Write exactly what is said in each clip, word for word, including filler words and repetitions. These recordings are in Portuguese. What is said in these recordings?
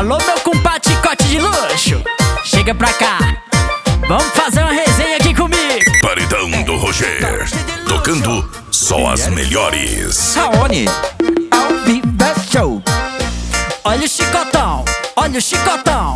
Alô, meu compadre Chicote de luxo, chega pra cá, vamos fazer uma resenha aqui comigo. Paredão do Roger, tocando só as melhores. Aonde? Ao vivo é show. Olha o chicotão, olha o chicotão.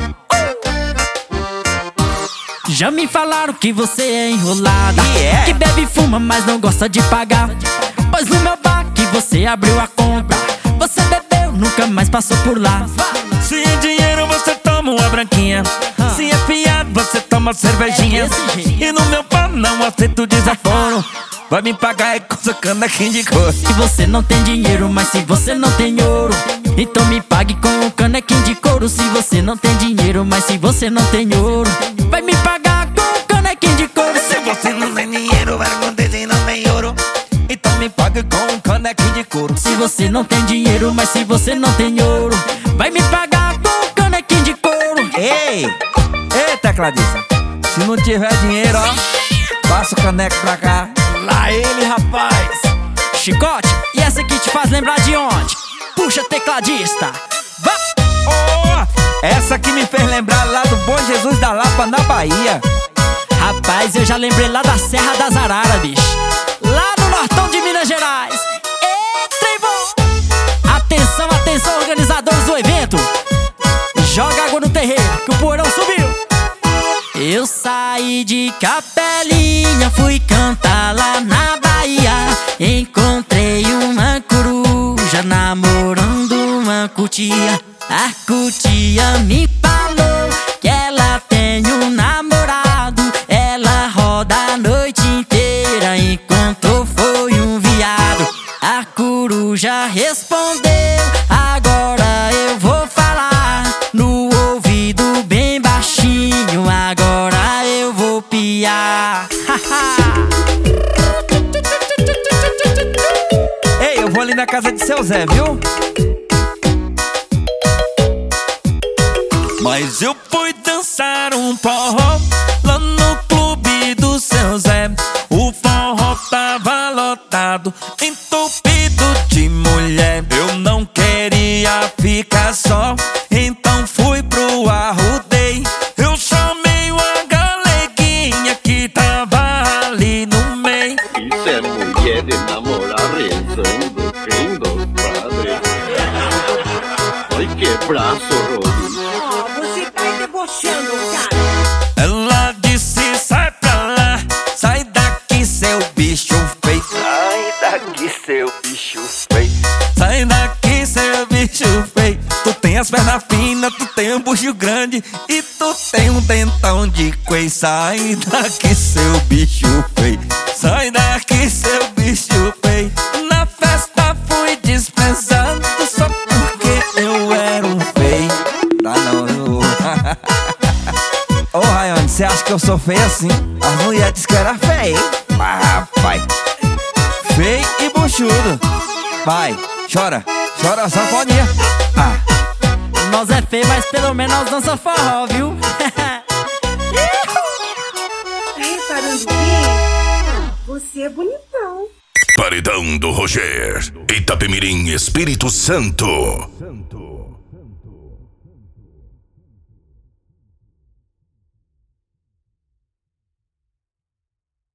Já me falaram que você é enrolada, yeah. que bebe e fuma, mas não gosta de pagar. Pois no meu bar que você abriu a conta, você bebeu, nunca mais passou por lá. Se é dinheiro você toma uma branquinha, se é fiado você toma cervejinha. É E no meu bar não aceito desaforo, vai me pagar é com essa canequinha de couro. Se você não tem dinheiro, mas se você não tem ouro, então me pague com um canequinho de couro. Se você não tem dinheiro, mas se você não tem ouro, vai me pagar com um canequinho de couro. Se você não tem dinheiro, vai acontecer e não tem ouro, então me pague com um canequinho de couro. Se você não tem dinheiro, mas se você não tem ouro, vai me pagar com um canequinho de couro. Ei, ei tecladista, se não tiver dinheiro, ó, passa o caneco pra cá. Lá ele, rapaz. Chicote, e essa aqui te faz lembrar de onde? Puxa, tecladista, vá! Oh, essa aqui me fez lembrar lá do Bom Jesus da Lapa, na Bahia. Rapaz, eu já lembrei lá da Serra das Araras, bicho, lá no nortão de Minas Gerais. Ei, trem bom! Atenção, atenção, organizadores do evento, joga água no terreiro, que o poeirão subiu. Eu saí de Capelinha, fui cantar lá na Bahia. Encontrei uma coruja namorando uma cutia. A cutia me falou que ela tem um namorado. Ela roda a noite inteira, encontrou foi um viado. A coruja respondeu, agora eu vou falar no ouvido bem baixinho, agora eu vou piar. Ei, eu vou ali na casa de seu Zé, viu? Mas eu fui dançar um forró lá no clube do seu Zé. O forró tava lotado, entupido de mulher. Eu não queria ficar só, então fui pro arrudei. Eu chamei uma galeguinha que tava ali no meio. Isso é mulher de namorar rezando, quem dos padres. Ai, que braço, Rodrigo. Ó, você tá debochando, cara. Ela disse, sai pra lá, sai daqui seu bicho feio. Sai daqui, seu bicho feio. Sai daqui seu bicho feio. Tu tem as pernas finas, tu tem um bucho grande e tu tem um dentão de coelho. Sai daqui seu bicho feio. Sai daqui seu bicho feio. Na festa fui dispensado só porque eu era um feio. Dá não, eu... Ô Rayane, cê acha que eu sou feio assim? As mulheres disseram que era feio, hein? Ah, rapaz, feio e buchudo. Vai, chora, chora sanfoninha. Ah, Nós é feio, mas pelo menos nós dança forró, viu? Tá reparando bem? Você é bonitão. Paredão do Roger, Itapemirim, Espírito Santo.